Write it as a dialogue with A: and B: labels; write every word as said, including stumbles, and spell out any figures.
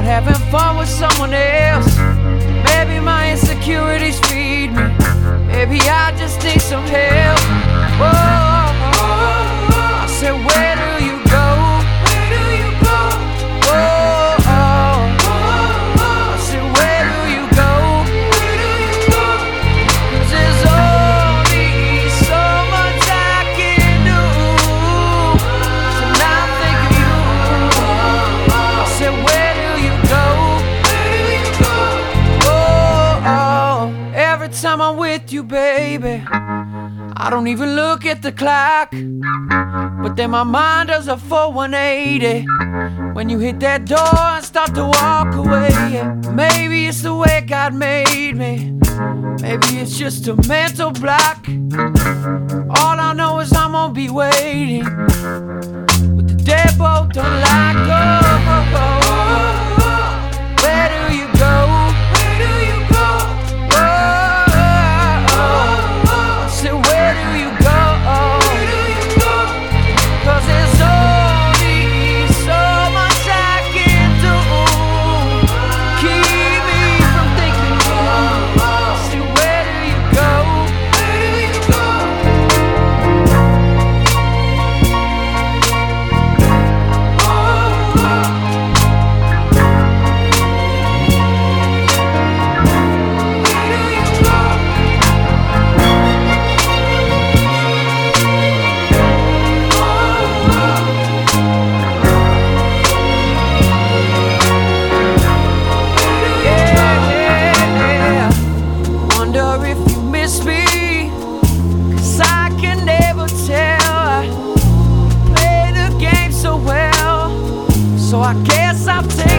A: about having fun with someone else. Maybe my insecurities feed me. Maybe I just need some help. Whoa, I said, where do you go? Where do you go? Whoa, I said, where do you go? Where do you go? 'Cause there's only so much I can do. So now I'm thinking you. I said, where do you go? Where do you go? Whoa, every time I'm with you, baby, I don't even look at the clock, but then my mind does a full one eighty when you hit that door and start to walk away. Yeah, maybe it's the way God made me. Maybe it's just a mental block. All I know is I'm gonna be waiting, but the deadbolt don't like go. Where do you go? Where do you go? I said, where do you go? Where do you go? 'Cause there's only so much I can do. Keep me from thinking you. I said, where do you go? Where do you go? So I guess I've taken